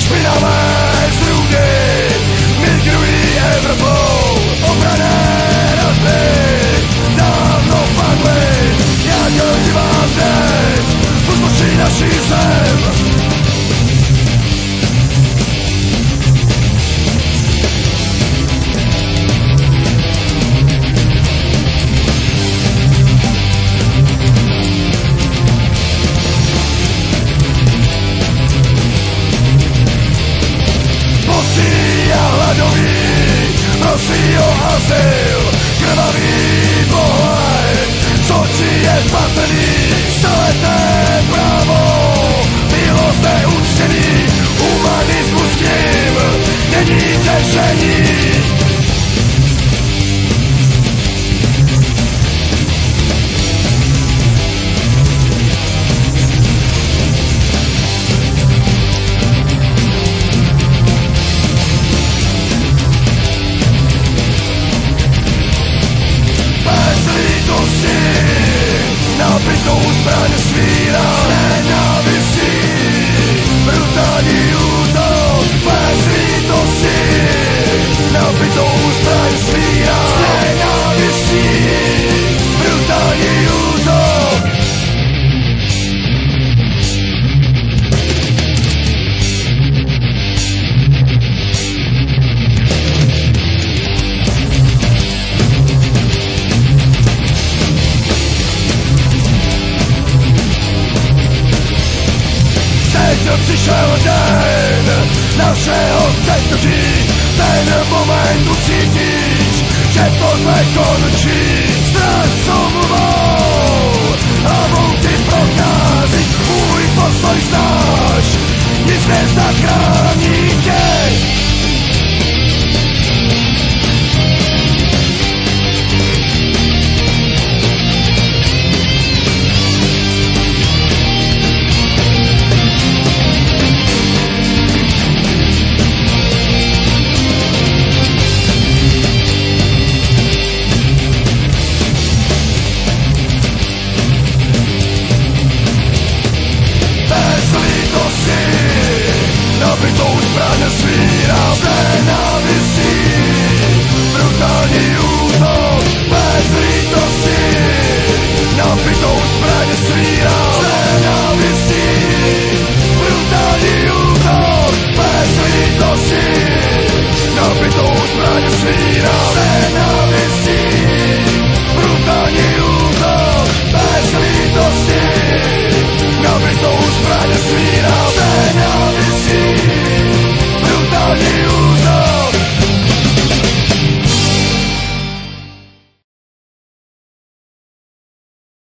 Vydáme z ľudí, migrují Evropou. Obrané razby dávno padly, jako divá zeď, uzmočí naší zem. Prosí o azyl, krvavý pohled, z očí je zmatený, staleté právo, bylo zde uctěný, humanismus k ním není řešení. Nabitou zbraň svíra nenávistí, brutální útok bez lítosti. Nabitou zbraň svíra nenávistí, brutální útok. Přišel den našeho zesnutí, ten moment ucítíš, že tohle končí. Strach somluvou, hlavou ty prochází, můj postoj znáš, nic nezachrání tě.